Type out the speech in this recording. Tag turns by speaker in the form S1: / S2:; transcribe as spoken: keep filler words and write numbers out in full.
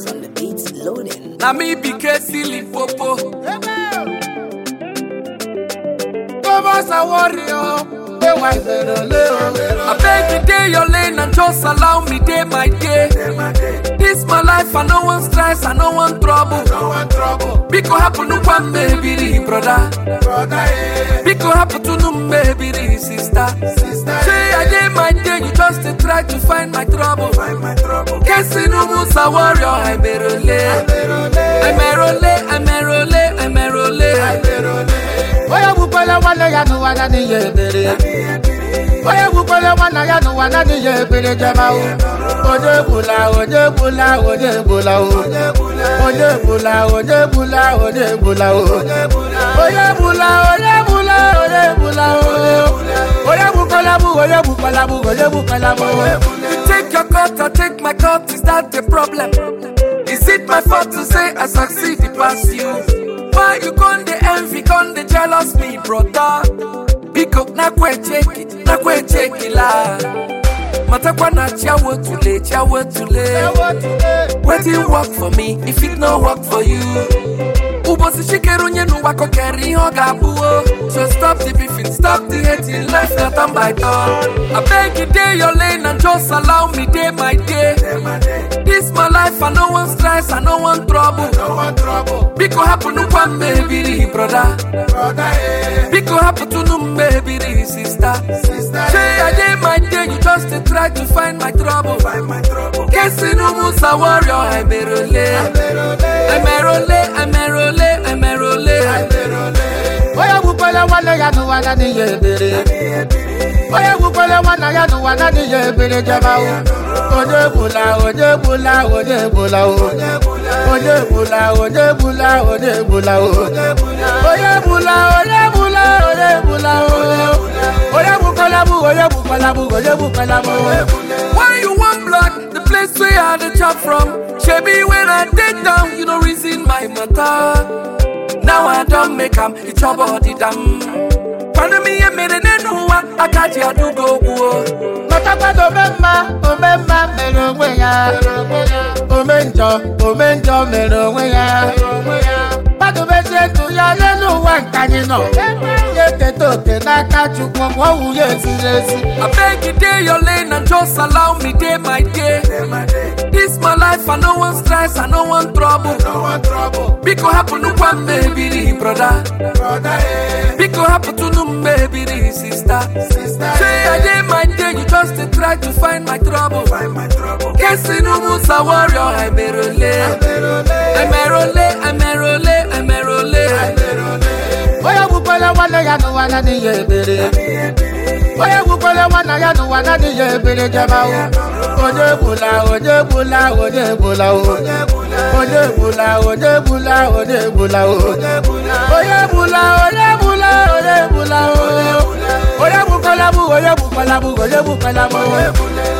S1: Max on the beats loading.
S2: Na me be Casey Popo.
S3: Thomas a warrior.
S2: I beg you day your lane and just allow me day my day. This my life, I no one stress, I no one trouble. Biko happen to one baby brother. Biko happen to no baby sister. Say I day my day, you just to try to find my trouble. Kesi no musa warrior, I merole, I merole, I merole, I merole.
S3: Oya bupala wana ya no wana ni yebere. Oya bupala wana ya no wana ni yebere jama o. Oje bula, oje bula, oje bula o. Oje bula, oje bula, oje bula o. Oya bula, oje bula, oje bula o. Oya bupala bu, oya bupala bu, oya bupala bu.
S2: Take your cut, I take my cut, is that the problem? Is it my fault to say I succeed past you? Why you con the envy, con the jealous me, brother? Because na kwe check it, na kwe check it la. Matakwa na chawo tule, chawo tule. Wait it work for me, if it no work for you. Ubo si shikeru nye nu wako keri hoga buo. So stop the beefing, stop the hating, life not on by door. I beg you day your lane and just allow me day my day. This my life, I no one stress, I no one trouble. Biko happen to one baby brother. Biko happen to no baby sister. Say I day my day, you just to try to find my trouble. Kesi no musa warrior, I merole, I merole, I merole.
S3: Oya bupala wana ya no wana ni yebere. Oya bupala wana ya no wana ni yebere jama o. Oje bula, oje bula, oje bula o. Oje bula, oje bula, oje bula o. Oya bula, oje bula, oje bula o. Oya bupala bu, oya bupala bu, oya bupala bu.
S2: Why you want block the place where I had a job from? Shebi when I take down, you know reason my matter. Now I don't make them, it's your body damn. Pardon me, I made a new one, I got you to go.
S3: Matapa do memma, o memma, mero weya. O menjo, o menjo, mero weya. Padu bese tu ya lenu wan kanino. Yeke toke na kachu kwa wawu yesi yesi.
S2: I beg you day your lane and just allow me day my day. This my life, I no one stress, I no one trouble. Biko happen to one baby brother. Biko happen to no baby sister. Say I day my day, you just to try to find my trouble. Kesi no musa warrior, I merole, I merole, I merole, I merole.
S3: Oya bupala wana ya no wana ni yebere. Oya bupala wana ya no wana ni yebere jama o. Oje bula, oje bula, oje bula o. Oje bula, oje bula, oje bula o. Oya bula, oje bula, oje bula o. Oya bupala bu, oya bupala bu, oya bupala bu.